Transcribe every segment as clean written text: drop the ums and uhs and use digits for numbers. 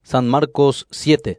San Marcos 7.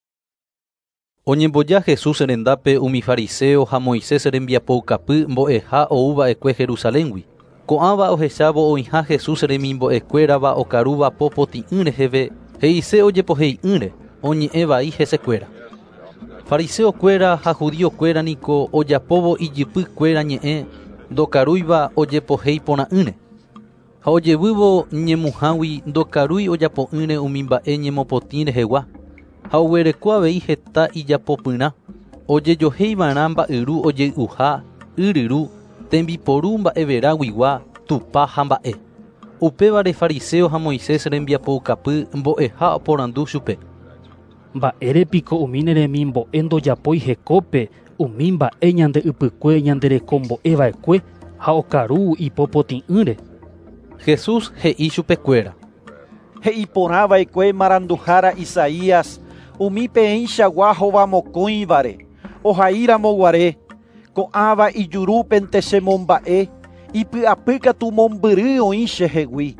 Oñemboja Jesús rendape umi fariseo ha Moisés rembiapokapy mbo'eha ouva'ekue Jerusaléngui. Ko'ãva ohechávo oĩha Jesús remimbo'ekuérava okarúva popoti'ỹ reheve he'ise ojepohe'ỹre oñe'ẽ vai hesekuéra. Fariseokuéra ha judíokuéra niko ojapóvo ijypykuéra ñe'ẽ ndokarúiva ojepohéi porã'ỹre. Ha ojevývo ñemuhágui ndokarúi ojapo'ỹre umi mba'e ñemopotĩ rehegua. Ha oguereko avei heta ijapopyrã. Ojejohéivarã mba'yru ojey'uha, yryru, tembiporu mba'everáguigua, tupa ha mba'e. Upévare fariseo ha Moisés rembiapoukapy mbo'eha oporandu chupe. Mba'érepiko umi neremimbo'e ndojapói hekópe umi mba'e ñande ypykue ñandereko mbo'eva'ekue ha okaru ipopotĩ'ỹre. Jesús he'i chupekuéra. He'iporãva'ekue maranduhára Isaías umi peẽ chagua hova mokõivare ohaíramoguare ko'ãva ijurúpente chemomba'e ipy'apy katu mombyry oĩ chehegui.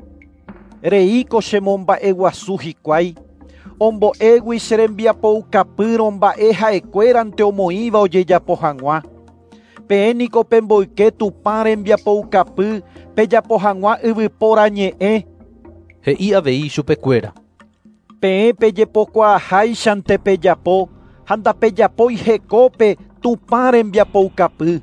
Reíko chemomba'e guasu hikuái ombo'égui che rembiapoukapýro mba'e ha'ekuérante omoĩva ojejapo hag̃ua. Peẽniko pemboyke tupã rembiapoukapy pejapo hag̃ua yvypóra ñe'ẽ. He'i avei chupekuéra. Peẽ pejepokuaaháichante pejapo ha ndapejapói hekópe tupã rembiapoukapy.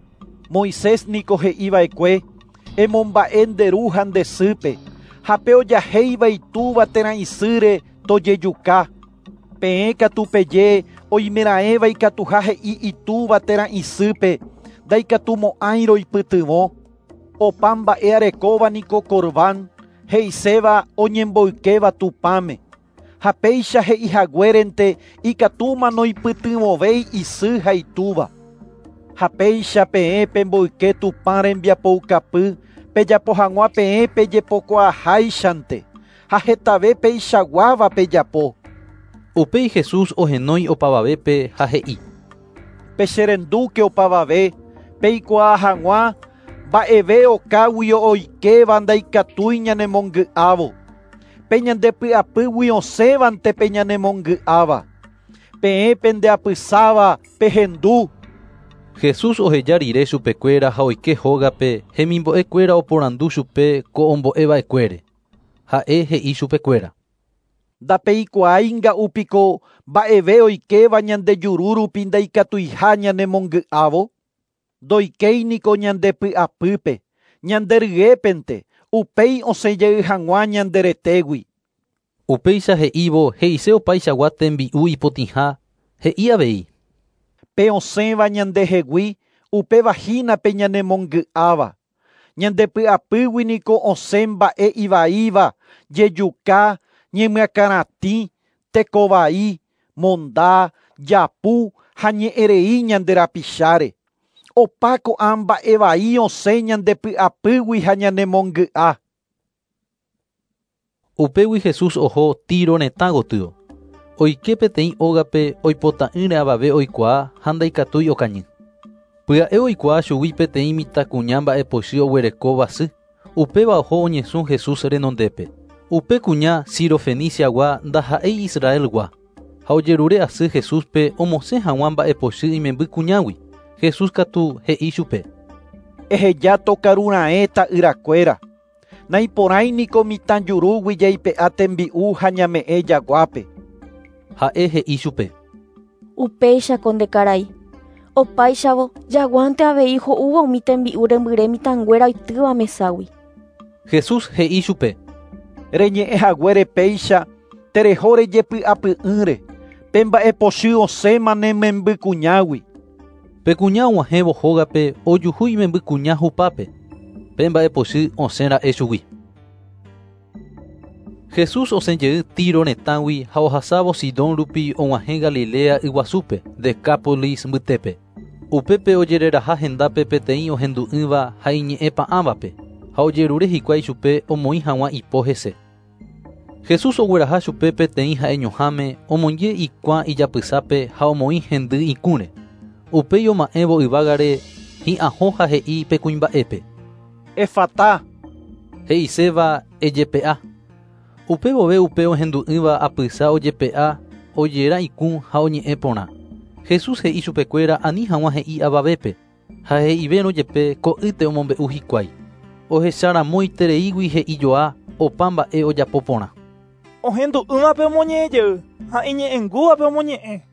Moisés niko he'iva'ekue emomba'e nderu ha ndesýpe ha pe ojahéiva itúva térã isýre tojejuka. Peẽ katu peje oimeraẽva ikatuha he'i itúva térã isýpe ndaikatumo'ãi roipytyvõ. Opa mba'e arekóva niko Korban he'iséva oñemboykéva tupãme. Ha péicha he'ihaguérente ikatúma noipytyvõvéi isy ha itúva. Ha péicha peẽ pemboyke tupã rembiapoukapy pejapo hag̃ua peẽ pejepokuaaháichante ha hetave peichaguáva pejapo. Upéi Jesús ohenói opavavépe ha he'i. Pecherendúke opavave peikuaa hag̃ua mba'eve okágui oikeva ndaikatúi ñanemongy'ávo. Peñandepy'apýgui osẽvante peñanemongy'áva. Peẽ pendeapysáva pehendu. Jesús oheja rire chupekuéra ha oike hógape hemimbo'ekuéra oporandu chupe ko ombo'eva'ekuére. Ha'e he'i chupekuéra. Ndapeikuaainga'upiko mba'eve oikeva ñandejuru rupi ndaikatuiha ñanemongy'ávo. Ndoikéiniko ñandepy'apýpe, ñanderyépente, upéi osẽjey hag̃ua ñanderetégui. Upéicha he'ívo he'ise opaichagua tembi'u ipotĩha, he'i avei. Pe osẽva ñandehegui upevahínape ñanemongy'áva. Ñandepy'apýgui niko osẽ mba'e ivaíva, jejuka, ñemyakaratĩ, tekovai, monda, japu ha ñe'ẽrei ñanderapicháre. Opa ko'ã mba'e vai osẽ ñandepy'apýgui ha ñanemongy'a. Upégui Jesús oho Tiro retã gotyo. Oike peteĩ ógape oipota'ỹre avave oikuaa ha ndaikatúi okañy. Pya'e oikuaa chugui peteĩ mitãkuña mba'epochy oguereko vasy. Upéva oho oñesũ Jesús renondépe. Upe kuña Sirofeniciagua ndaha'éi Israelgua. Ha ojerure asy Jesúspe omosẽ hag̃ua mba'epochy imemby kuñágui. Jesús katu he'i chupe. Eheja tokarura'e ta'yrakuéra. Naiporãiniko mitãjurúgui jaipe'a tembi'u ha ñame'ẽ jaguápe. Ha'e he'i chupe. Upéichako ndekarai. Opáichávo jaguánte avei ho'úva umi tembi'u rembyre mitãnguéra oitýva meságui. Jesús he'i chupe. Reñe'ẽhaguére péicha tereho rejepy'apy'ỹre pemba'epochy osẽma nememby kuñágui. Pekuña og̃uahẽvo hógape ojuhu imemby kuña hupápe. Pemba'epochy osẽra'e chugui. Jesús osẽjey Tiro retãgui ha ohasávo Sidón rupi og̃uahẽ Galilea yguasúpe, Decápolis mbytépe. Upépe ojereraha hendápe peteĩ ohendu'ỹva ha iñe'ẽpa'ãvape ha ojerure hikuái chupe omoĩ hag̃ua ipo hese. Jesús ogueraha chupe peteĩ ha'eñoháme omonje ikuã ijapysápe ha omoĩ hendy ikũre. Upéi oma'ẽvo yvágare hi'ãho ha he'i pe kuimba'épe. Efatá. He'iséva ejepe'a. Upe vove upe ohendu'ýva apysa ojepe'a ojera ikũ ha oñe'ẽ porã. Jesús he'i chupekuéra ani hag̃ua he'i avavépe. Ha he'ivérõ jepe ko'ýte omombe'u hikuái. Ohecharãmoitereígui he'ijoa opa mba'e ojapo porã. Ohendu'ývape omoñe'ẽjey ha iñe'ẽngúvape omoñe'ẽ.